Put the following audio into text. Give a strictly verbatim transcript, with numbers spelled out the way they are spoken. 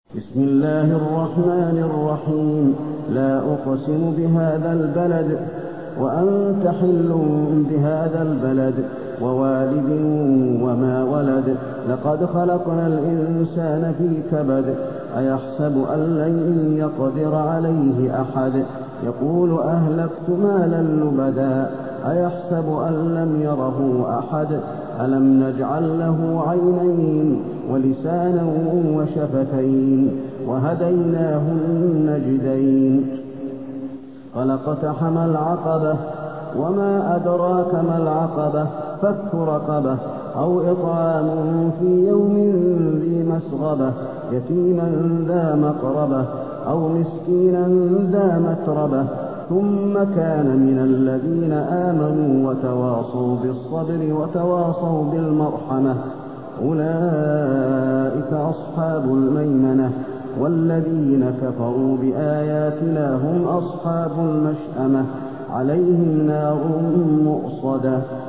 بسم الله الرحمن الرحيم. لا أقسم بهذا البلد وأنت حل بهذا البلد ووالد وما ولد. لقد خلقنا الإنسان في كبد. أيحسب أن لن يقدر عليه أحد. يقول أهلكت مالا لبدا. أيحسب أن لم يره أحد. ألم نجعل له عينين ولسانا وشفتين وهديناه النجدين. فلاقتحم العقبة وما أدراك ما العقبة. فك رقبة أو إطعام في يوم ذي مسغبة. يتيما ذا مقربة أو مسكينا ذا متربة. ثم كان من الذين آمنوا وتواصوا بالصبر وتواصوا بالمرحمة. أولئك أصحاب الميمنة. والذين كفروا بآياتنا هم أصحاب المشأمة. عليهم نار مؤصدة.